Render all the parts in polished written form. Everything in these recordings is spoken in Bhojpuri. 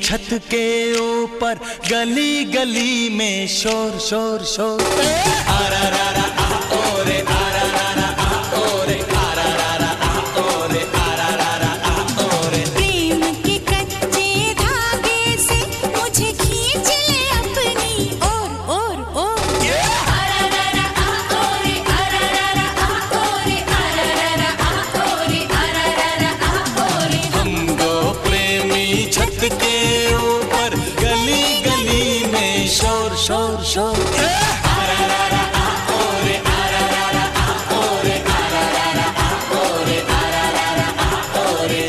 छत के ऊपर गली गली में शोर शोर शोर। आरा रा रा आ ओरे आरा रा रा आ ओरे आरा रा रा आ ओरे आरा रा रा आ ओरे। प्रेम के कच्चे धागे से मुझे खींच ले अपनी ओर ओर ओर। आरा रा रा आ ओरे आरा रा रा आ ओरे आरा रा रा आ ओरे आरा रा रा आ ओरे। हम दो प्रेमी छत के ऊपर गली गली में शोर शोर शोर। आरा रा रा आ ओरे आरा रा रा आ ओरे आरा रा रा आ ओरे आरा रा रा आ ओरे।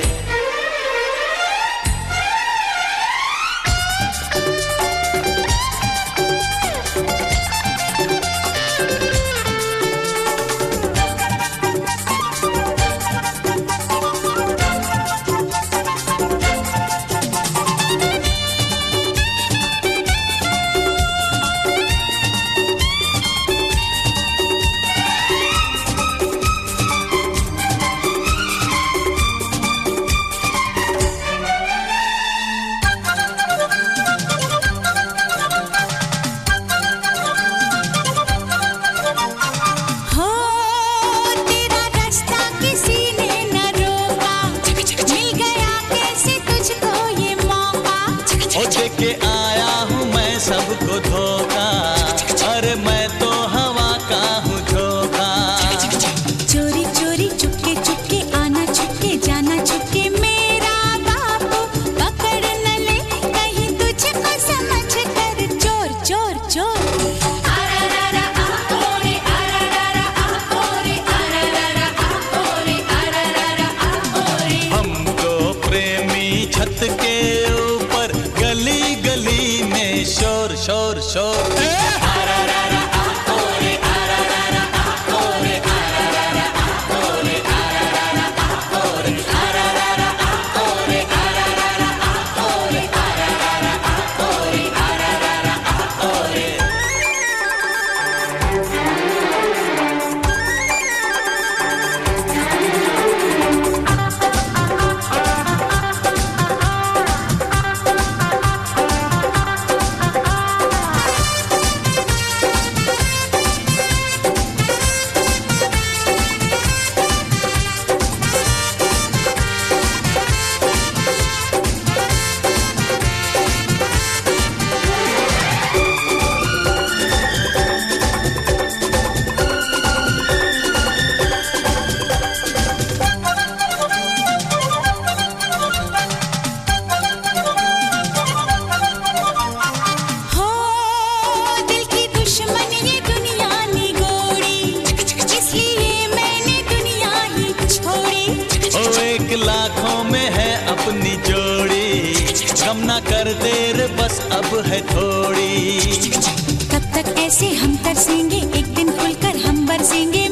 हो तेरा रास्ता किसी ने न रोका, मिल गया कैसे तुझको ये मौका। ओ देके आया हूँ मैं सबको धोखा, अरे मैं तो हवा का हूँ झोंका। चोरी चोरी चुपके चुपके आना छुपके जाना छुपके मेरा बाबू पकड़ न ले कहीं तुझको समझ कर चोर चोर चोर। आरा रा रा आ ओरे आरा रा रा आ ओरे आरा रा रा आ ओरे आरा रा रा आ ओरे। हम दो प्रेमी छत के ऊपर गली गली में शोर शोर शोर। आरा रा रा आ ओरे आरा रा रा आ ओरे आरा रा रा आ ओरे आरा रा रा आ ओरे आरा रा रा आ ओरे आरा रा रा आ ओरे आरा रा रा आ ओरे आरा रा रा आ ओरे। हो दिल की दुश्मन ये दुनिया निगोड़ी, इसलिए मैंने दुनिया ही छोड़ी। ओ एक लाखों में है अपनी जोड़ी, कम ना कर देर बस अब है थोड़ी। तब तक ऐसे हम तरसेंगे एक दिन खुलकर हम बरसेंगे